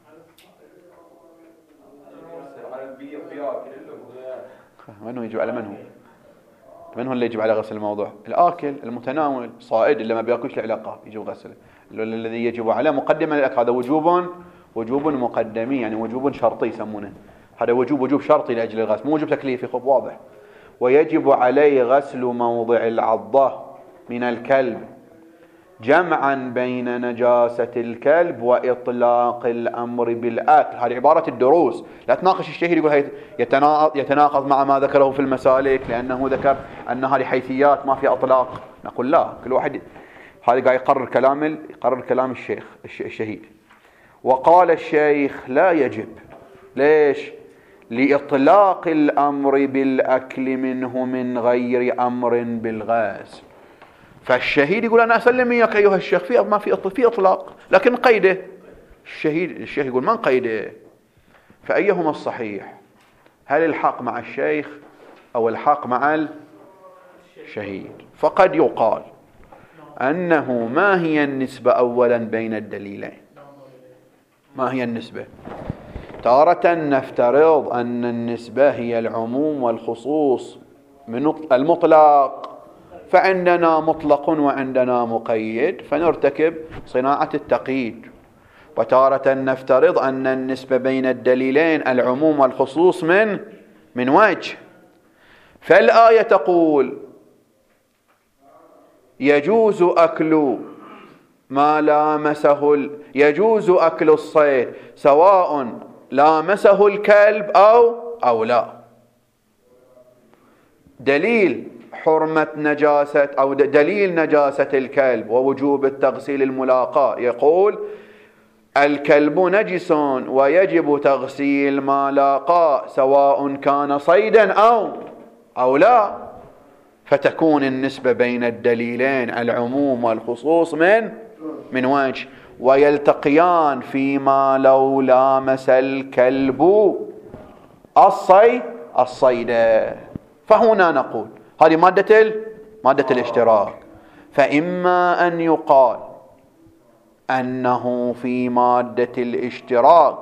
من هو يجب على من هو؟ من هو اللي يجب على غسل الموضوع؟ الآكل المتناول صائد اللي ما بياكلش العلاقة يجب غسله. الذي يجب عليه مقدما للأكل. هذا وجوب وجوب مقدمي يعني وجوب شرطي يسمونه. هذا وجوب وجوب شرطي لأجل الغسل، مو وجوب تكليفي. خب واضح. ويجب عليه غسل موضع العضة من الكلب جمعا بين نجاسة الكلب وإطلاق الأمر بالأكل. هذه عبارة الدروس. لا تناقش الشهيد يقول يتناقض مع ما ذكره في المسالك لأنه ذكر أن هذه حيثيات ما في أطلاق. نقول لا، كل واحد هذا قاعد يقرر كلام يقرر كلام الشيخ الشهيد. وقال الشيخ لا يجب. ليش؟ لإطلاق الأمر بالأكل منه من غير أمر بالغسل. فالشهيد يقول أنا أسلم إياك أيها الشيخ في ما في في إطلاق، لكن قيده الشهيد الشيخ يقول ما نقيده. فأيهما الصحيح؟ هل الحق مع الشيخ أو الحق مع الشهيد؟ فقد يقال أنه ما هي النسبة أولا بين الدليلين؟ ما هي النسبة؟ تارة نفترض أن النسبة هي العموم والخصوص من المطلق، فعندنا مطلق وعندنا مقيد فنرتكب صناعة التقييد. وتارة نفترض أن النسبة بين الدليلين العموم والخصوص من من وجه. فالآية تقول يجوز أكل ما لامسه ال... يجوز أكل الصيد سواء لامسه الكلب أو أو لا. دليل حرمة نجاسة أو دليل نجاسة الكلب ووجوب التغسيل الملاقاة يقول الكلب نجس ويجب تغسيل ما لاقاه سواء كان صيدا أو أو لا. فتكون النسبة بين الدليلين العموم والخصوص من من وجه، ويلتقيان فيما لو لامس الكلب الصيد الصيد. فهنا نقول هذه مادة مادة الاشتراك. فإما أن يقال أنه في مادة الاشتراك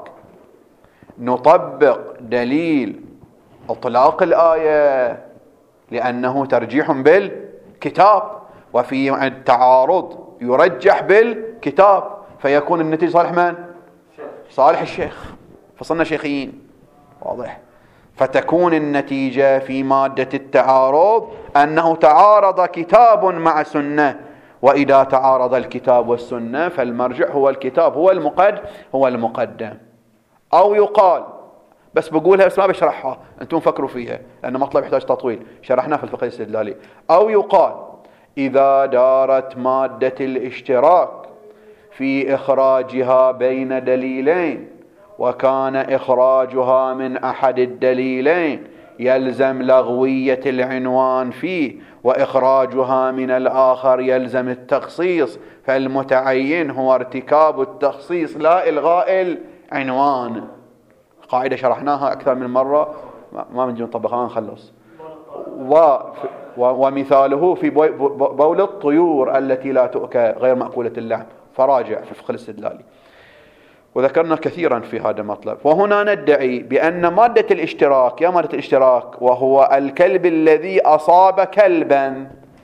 نطبق دليل إطلاق الآية لأنه ترجيح بالكتاب، وفي التعارض يرجح بالكتاب فيكون النتيجة صالح من؟ صالح الشيخ. فصلنا شيخيين واضح. فتكون النتيجة في مادة التعارض أنه تعارض كتاب مع سنة، وإذا تعارض الكتاب والسنة فالمرجع هو الكتاب هو المقدم هو المقدم. أو يقال بس بقولها بس ما بشرحها أنتم فكروا فيها لأن مطلب يحتاج تطويل شرحناه في الفقه الاستدلالي. أو يقال إذا دارت مادة الاشتراك في إخراجها بين دليلين وكان إخراجها من أحد الدليلين يلزم لغوية العنوان فيه وإخراجها من الآخر يلزم التخصيص، فالمتعين هو ارتكاب التخصيص لا إلغاء العنوان. قاعدة شرحناها أكثر من مرة ما بنجي نطبقها ما نخلص. و ومثاله في بول الطيور التي لا تؤكل غير مأكولة اللحم، فراجع في الفقه الاستدلالي. وذكرنا كثيرا في هذا المطلب. وهنا ندعي بأن مادة الاشتراك يا مادة الاشتراك وهو الكلب الذي أصاب كلبا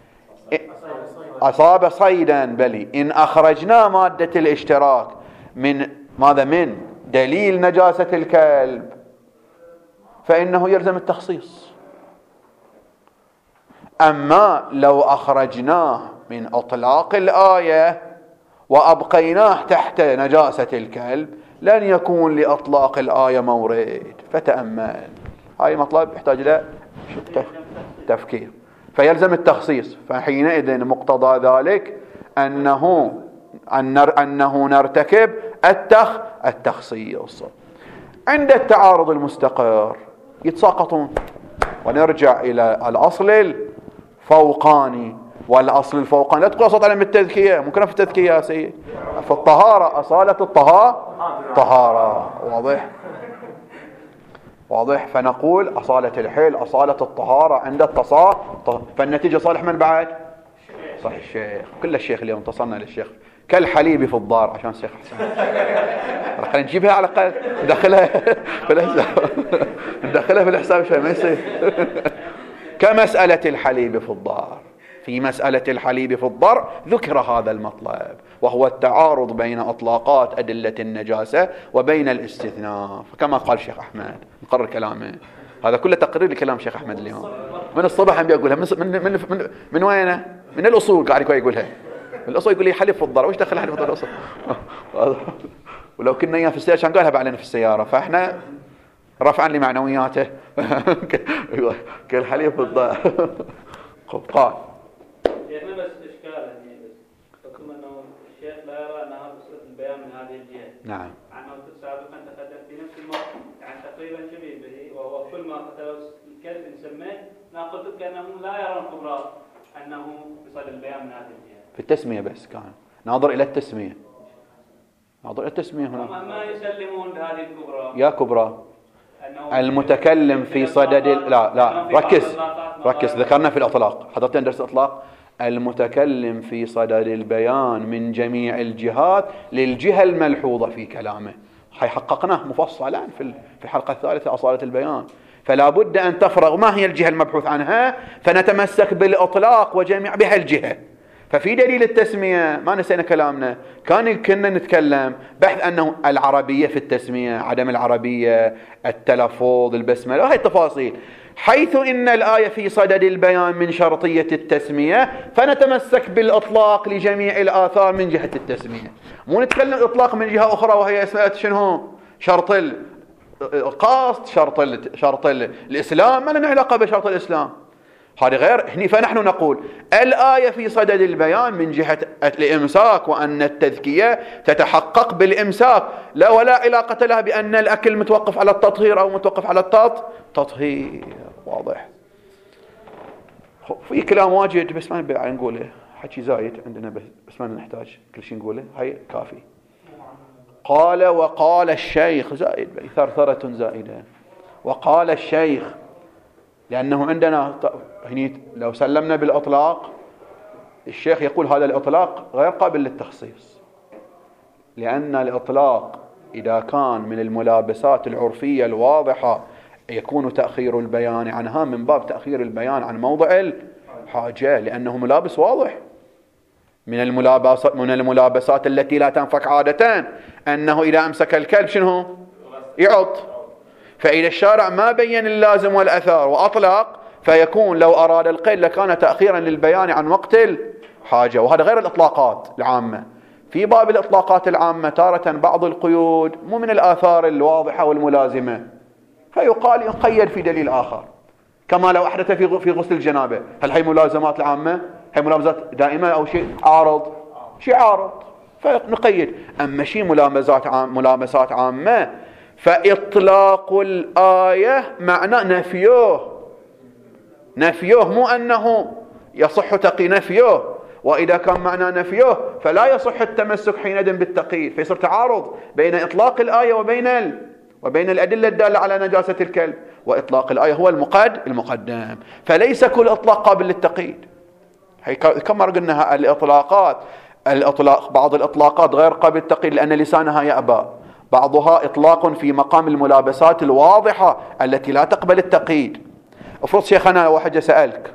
أصاب صيدا بلي إن أخرجنا مادة الاشتراك من ماذا من دليل نجاسة الكلب فإنه يلزم التخصيص. أما لو أخرجناه من إطلاق الآية وأبقيناه تحت نجاسة الكلب لن يكون لإطلاق الآية مورد. فتأمل، هاي مطلب يحتاج إلى تفكير، فيلزم التخصيص. فحينئذ مقتضى ذلك أنه أنه نرتكب التخ التخصيص. عند التعارض المستقر يتساقطون، ونرجع إلى الأصل الفوقاني. والأصل الفوقاني لا تقول أصلا بالتذكية، ممكن في التذكية يا سيد، في الطهارة أصالة الطهارة طهارة. واضح واضح فنقول أصالة الحيل أصالة الطهارة عند التصا، فالنتيجة صالح من بعد؟ صحيح الشيخ. كل الشيخ اليوم اتصلنا للشيخ كالحليب في الضار عشان الشيخ حسن. خلينا نجيبها على الأقل ندخلها في الحساب، ندخلها في الحساب شوي ما يصير. كمسألة الحليب في الضار، في مسألة الحليب في الضر ذكر هذا المطلب، وهو التعارض بين إطلاقات أدلة النجاسة وبين الاستثناء. فكما قال الشيخ أحمد نقرر كلامه، هذا كله تقرير لكلام الشيخ أحمد اليوم من الصبح عم بيقولها من من من من, من وينه؟ من الأصول قاعد يقولها. الأصول يقول لي حليب في الضر، وش دخل حليب في الضر الأصول؟ ولو كنا اياه في السيارة كان قالها بعدين في السيارة، فاحنا رفعا لمعنوياته كالحليب في الضر. قال يعني بس إشكال يعني بس حكم أنه الشيخ لا يرى أنها بصورة البيان من هذه الجهة. نعم. عنه سابقا تقدم في نفس الموضوع يعني تقريبا شبيه به، وهو كل ما قتل الكلب نسميه ناخذ كأنهم لا يرون كبرى أنه بصورة البيان من هذه الجهة. في التسمية بس كان ناظر إلى التسمية، ناظر إلى التسمية هنا. ما يسلمون بهذه الكبرى. يا كبرى المتكلم في صدد لا لا ركز ركز ذكرنا في الإطلاق، حضرتين درس إطلاق. المتكلم في صدد البيان من جميع الجهات للجهة الملحوظة في كلامه، حققناه مفصلا في في الحلقة الثالثة أصالة البيان. فلا بد أن تفرغ ما هي الجهة المبحوث عنها فنتمسك بالإطلاق وجميع بها الجهة. ففي دليل التسمية ما نسينا كلامنا، كان كنا نتكلم بحث أنه العربية في التسمية، عدم العربية، التلفظ، البسملة، هاي التفاصيل. حيث إن الآية في صدد البيان من شرطية التسمية فنتمسك بالإطلاق لجميع الآثار من جهة التسمية، مو نتكلم إطلاق من جهة أخرى وهي اسمها شنو؟ شرط القصد، شرط ال... شرط ال... الإسلام، ما لنا علاقة بشرط الإسلام، هذا غير هني. فنحن نقول الآية في صدد البيان من جهة الإمساك، وأن التذكية تتحقق بالإمساك، لا ولا علاقة لها بأن الأكل متوقف على التطهير أو متوقف على التطهير. واضح؟ في كلام واجد بس ما نبي نقوله، حكي زايد عندنا بس ما نحتاج كل شيء نقوله، هاي كافي. قال وقال الشيخ زائد ثرثرة زائدة، وقال الشيخ، لأنه عندنا هني لو سلمنا بالإطلاق الشيخ يقول هذا الإطلاق غير قابل للتخصيص، لأن الإطلاق إذا كان من الملابسات العرفية الواضحة يكون تأخير البيان عنها من باب تأخير البيان عن موضع الحاجة، لأنه ملابس واضح. من الملابسات من الملابسات التي لا تنفك عادة أنه إذا أمسك الكلب شنو يعض، فإذا الشارع ما بين اللازم والأثار وأطلق فيكون لو أراد القيد لكان تأخيرا للبيان عن وقت الحاجة. وهذا غير الإطلاقات العامة. في باب الإطلاقات العامة تارة بعض القيود مو من الآثار الواضحة والملازمة فيقال يقيد في دليل آخر، كما لو أحدث في في غسل الجنابة، هل هي ملازمات العامة؟ هي ملابسات دائمة أو شيء عارض؟ شيء عارض فنقيد. أما شيء ملامسات عام ملامسات عامة فإطلاق الآية معنى نفيه، نفيه مو أنه يصح تقي نفيه، وإذا كان معنى نفيه فلا يصح التمسك حينئذ بالتقييد، فيصير تعارض بين إطلاق الآية وبين ال... وبين الأدلة الدالة على نجاسة الكلب، وإطلاق الآية هو المقد المقدم، فليس كل إطلاق قابل للتقييد. كما قلنا الإطلاقات الإطلاق بعض الإطلاقات غير قابل للتقييد لأن لسانها يأبى، بعضها إطلاق في مقام الملابسات الواضحة التي لا تقبل التقييد. افرض شيخنا لو واحد سألك،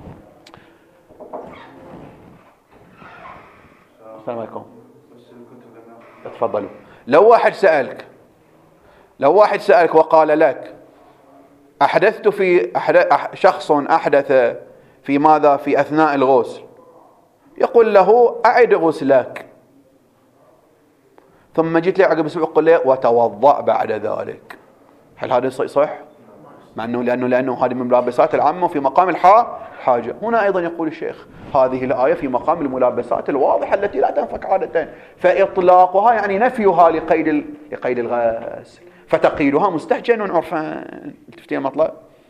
السلام عليكم، تفضلوا، لو واحد سألك لو واحد سألك وقال لك أحدثت في أحدث شخص أحدث في ماذا؟ في أثناء الغسل، يقول له أعد غسلك، ثم جيت لي عقب أسبوع قل له وتوضأ بعد ذلك. هل هذا صح؟ مع أنه لأنه لأنه هذه من الملابسات العامة في مقام الحاجة. هنا أيضا يقول الشيخ هذه الآية في مقام الملابسات الواضحة التي لا تنفك عادة، فإطلاقها يعني نفيها لقيد لقيد الغسل، فتقييدها مستهجن عرفا. تفتي المطلب؟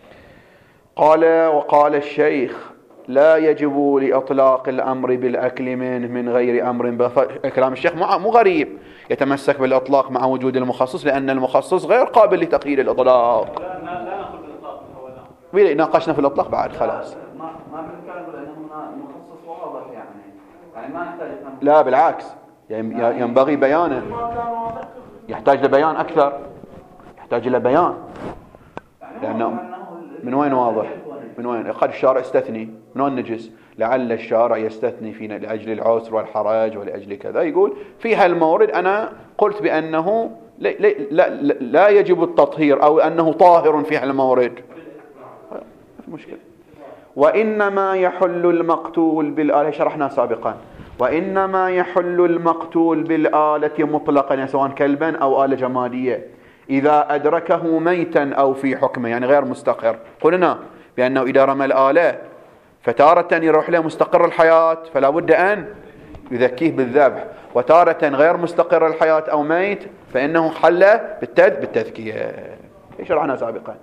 قال وقال الشيخ لا يجب لإطلاق الأمر بالأكل منه من غير أمر بف... كلام الشيخ مو غريب، يتمسك بالإطلاق مع وجود المخصص، لأن المخصص غير قابل لتقييد الإطلاق. لا لا لا ناخذ بالإطلاق من أول. ناقشنا في الإطلاق بعد خلاص. ما ما بنتكلم لأنه هنا مخصص واضح يعني، يعني ما نحتاج. لا بالعكس، ينبغي بيانه، يحتاج لبيان أكثر، يحتاج إلى بيان، لأنه من وين واضح؟ من وين؟ قد الشارع استثني من وين نجس؟ لعل الشارع يستثني في لأجل العسر والحرج ولأجل كذا، يقول في هالمورد أنا قلت بأنه لا, لا, لا, لا يجب التطهير أو أنه طاهر في هالمورد، ما في مشكلة. وإنما يحل المقتول بالآلة، شرحنا سابقا، وإنما يحل المقتول بالآلة مطلقا سواء كلبا أو آلة جمادية إذا أدركه ميتا أو في حكمه، يعني غير مستقر. قلنا بأنه إذا رمى الآلة فتارة يروح له مستقر الحياة فلا بد أن يذكيه بالذبح، وتارة غير مستقر الحياة أو ميت فإنه حل بالتذكية، شرحنا سابقا.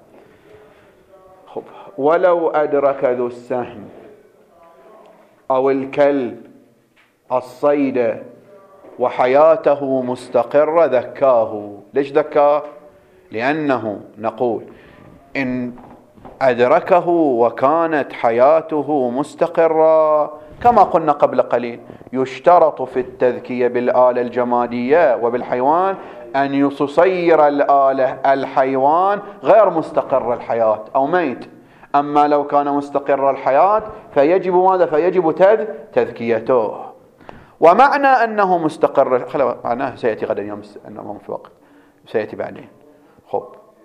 خب ولو أدرك ذو السهم أو الكلب الصيد وحياته مستقرة ذكاه. ليش ذكاه؟ لأنه نقول إن أدركه وكانت حياته مستقرة كما قلنا قبل قليل يشترط في التذكية بالآلة الجمادية وبالحيوان أن يصير الآلة الحيوان غير مستقر الحياة أو ميت. أما لو كان مستقر الحياة فيجب ماذا؟ فيجب تذ تذكيته. ومعنى أنه مستقر خلاص معناه سيأتي غدا يوم أنه في وقت سيأتي بعدين. خب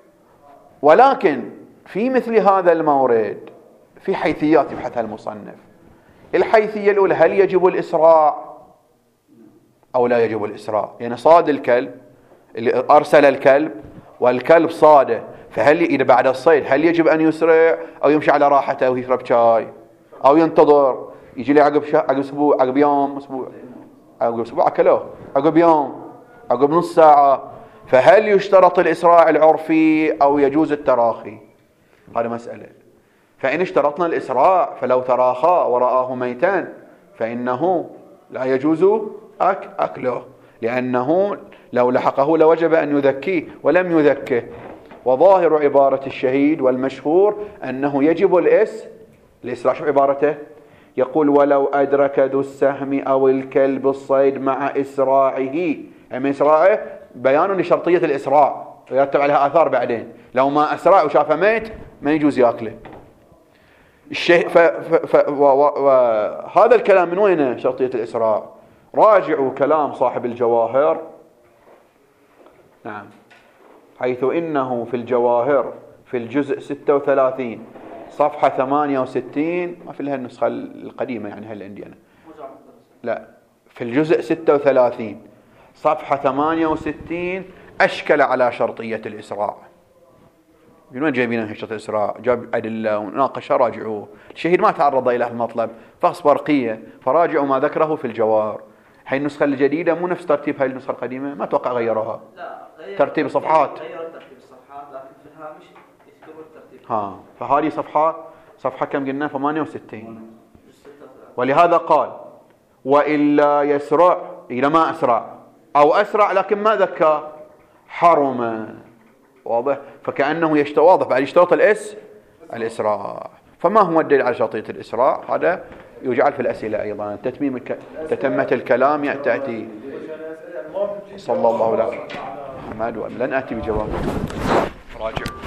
ولكن في مثل هذا المورد في حيثيات يبحثها المصنف. الحيثية الأولى هل يجب الإسراع أو لا يجب الإسراع؟ يعني صاد الكلب اللي أرسل الكلب والكلب صاده، فهل إذا بعد الصيد هل يجب أن يسرع أو يمشي على راحته أو يشرب شاي أو ينتظر يجي لي عقب شهر عقب أسبوع عقب يوم أسبوع عقب أسبوع أكله عقب يوم عقب نص ساعة؟ فهل يشترط الإسراع العرفي أو يجوز التراخي؟ هذه مسألة. فإن اشترطنا الإسراع فلو تراخى ورآه ميتا فإنه لا يجوز أك أكله، لأنه لو لحقه لوجب أن يذكيه ولم يذكه. وظاهر عبارة الشهيد والمشهور أنه يجب الإس الإسراع. شو عبارته؟ يقول ولو أدرك ذو السهم أو الكلب الصيد مع إسراعه، يعني إسراعه بيان لشرطية الإسراع ويرتب عليها آثار بعدين. لو ما أسرع وشافه ميت ما يجوز يأكله. وهذا الكلام من وين شرطية الإسراع؟ راجعوا كلام صاحب الجواهر، نعم، حيث إنه في الجواهر في الجزء ستة وثلاثين صفحة ثمانية وستين، ما في لها النسخة القديمة يعني هل عندي أنا لا، في الجزء ستة وثلاثين صفحة ثمانية وستين أشكل على شرطية الإسراع. من وين جايبين شرطية الإسراع؟ جاب أدلة وناقشها، راجعوه. الشهيد ما تعرض إلى المطلب فحص برقية، فراجعوا ما ذكره في الجوار. هاي النسخة الجديدة مو نفس ترتيب هاي النسخة القديمة، ما توقع غيروها. لا غير ترتيب الصفحات، غير ترتيب الصفحات، لكن في الهامش يذكروا الترتيب. ها فهذه صفحات صفحة كم قلنا؟ ثمانية وستين. ولهذا قال وإلا يسرع إلى ما أسرع أو أسرع لكن ما ذكى حرم. واضح؟ فكأنه يشترط واضح بعد يشترط الإس الإسراع. فما هو الدليل على شرطية الإسراع؟ هذا يجعل في الأسئلة أيضا. تتميم الك... تتمة الكلام تأتي. صلى الله عليه وسلم. لن أتي بجواب. راجع.